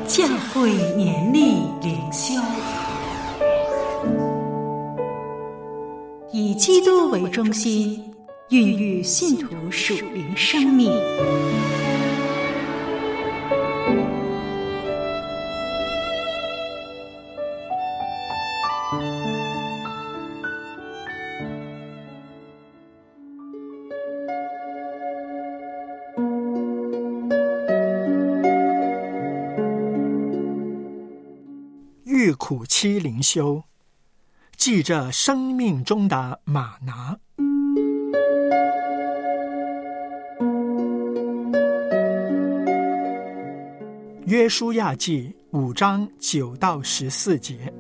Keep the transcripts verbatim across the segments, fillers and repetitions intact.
教会年历灵修，以基督为中心，孕育信徒属灵生命。 遇苦期灵修，记着生命中的吗哪。约书亚记五章九到十四节。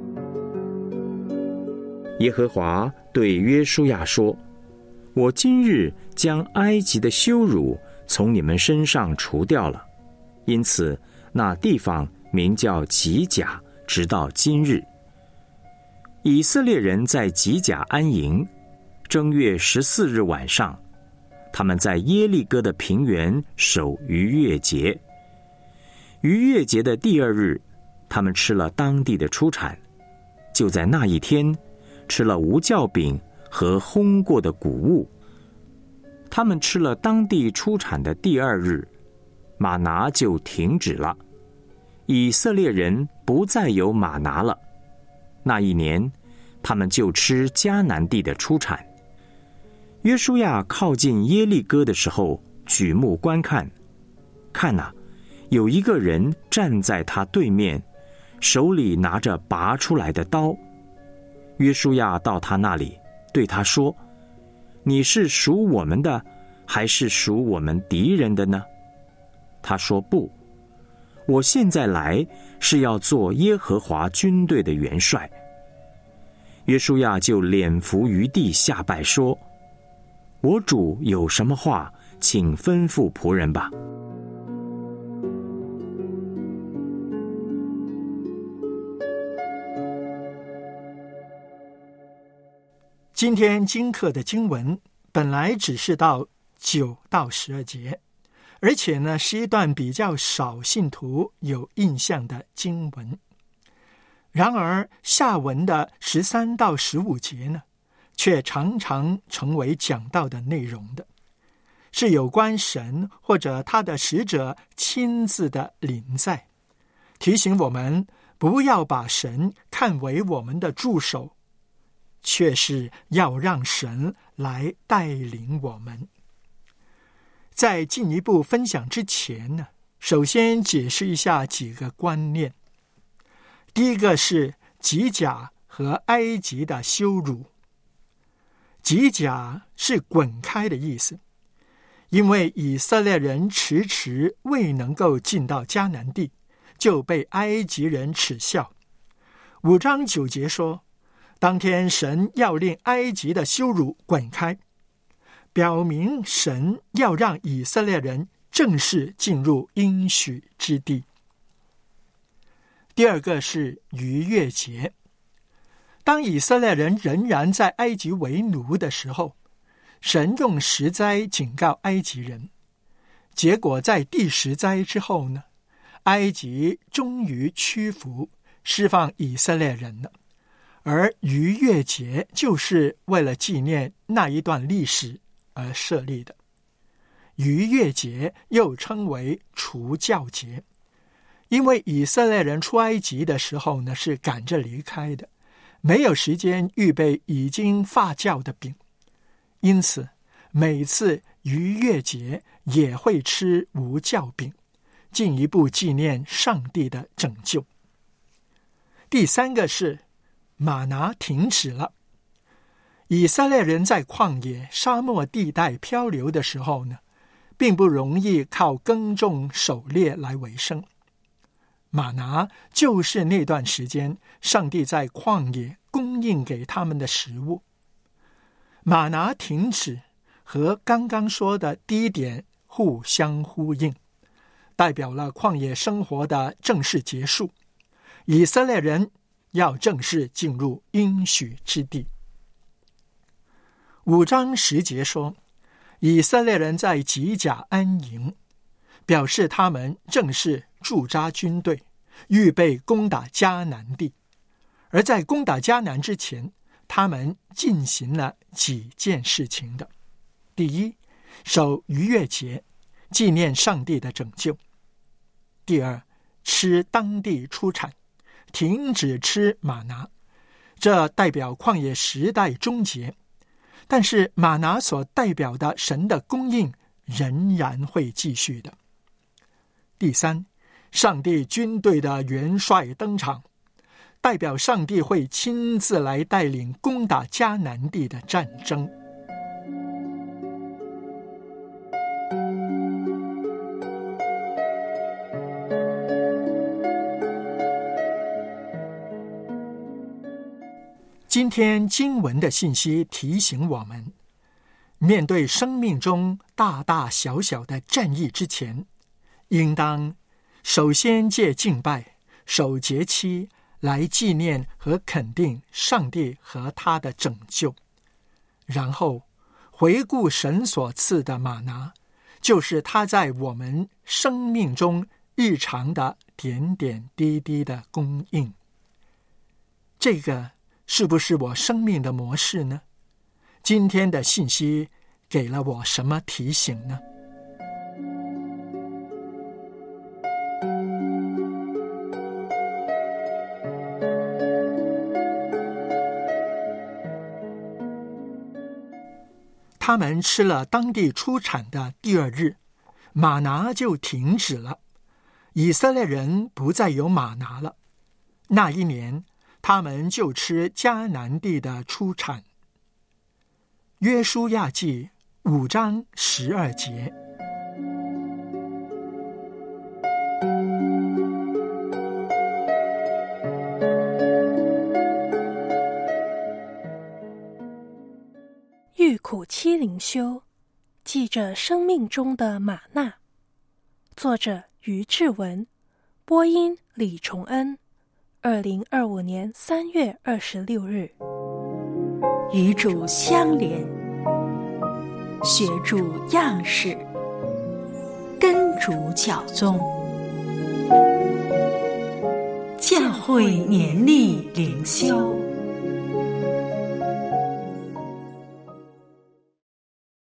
耶和华对约书亚说：我今日将埃及的羞辱从你们身上除掉了，因此那地方名叫吉甲，直到今日。以色列人在吉甲安营，正月十四日晚上，他们在耶利哥的平原守逾越节。逾越节的第二日，他们吃了当地的出产，就在那一天吃了无酵饼和烘过的谷物。他们吃了当地出产的第二日，吗哪就停止了，以色列人不再有吗哪了。那一年，他们就吃迦南地的出产。约书亚靠近耶利哥的时候，举目观看，看哪、啊，有一个人站在他对面，手里拿着拔出来的刀。约书亚到他那里，对他说：你是属我们的，还是属我们敌人的呢？他说：不，我现在来是要做耶和华军队的元帅。约书亚就脸伏于地下拜说：我主有什么话，请吩咐仆人吧。 今天经课的经文本来只是到九到十二节，而且呢是一段比较少信徒有印象的经文。然而下文的十三到十五节呢，却常常成为讲道的内容的，是有关神或者他的使者亲自的临在，提醒我们不要把神看为我们的助手，却是要让神来带领我们。在进一步分享之前呢，首先解释一下几个观念。第一个是吉甲和埃及的羞辱。吉甲是滚开的意思，因为以色列人迟迟未能够进到迦南地，就被埃及人耻笑。五章九节说，当天神要令埃及的羞辱滚开，表明神要让以色列人正式进入应许之地。第二个是逾越节。当以色列人仍然在埃及为奴的时候，神用十灾警告埃及人，结果在第十灾之后呢，埃及终于屈服，释放以色列人了。而逾越节就是为了纪念那一段历史而设立的。逾越节又称为除酵节，因为以色列人出埃及的时候呢，是赶着离开的，没有时间预备已经发酵的饼，因此每次逾越节也会吃无酵饼，进一步纪念上帝的拯救。第三个是吗哪停止了。以色列人在旷野沙漠地带漂流的时候呢，并不容易靠耕种狩猎来为生。吗哪就是那段时间上帝在旷野供应给他们的食物。吗哪停止和刚刚说的第一点互相呼应，代表了旷野生活的正式结束，以色列人要正式进入应许之地。五章十节说，以色列人在吉甲安营， 表示他们正是驻扎军队，预备攻打迦南地。而在攻打迦南之前，他们进行了几件事情的。第一，守逾越节，纪念上帝的拯救。第二，吃当地出产，停止吃玛拿，这代表旷野时代终结，但是玛拿所代表的神的供应仍然会继续的。第三，上帝军队的元帅登场，代表上帝会亲自来带领攻打迦南地的战争。今天经文的信息提醒我们，面对生命中大大小小的战役之前，应当首先借敬拜、守节期来纪念和肯定上帝和他的拯救，然后回顾神所赐的玛拿，就是他在我们生命中日常的点点滴滴的供应。这个是不是我生命的模式呢？今天的信息给了我什么提醒呢？他们吃了当地出产的第二日，玛拿就停止了，以色列人不再有玛拿了。那一年，他们就吃迦南地的出产。约书亚记五章十二节。 欲苦期灵修，记着生命中的玛纳。作者于志文，播音李崇恩。二零二五年三月二十六日。 与主相连，学主样式，跟主教宗，教会年历灵修。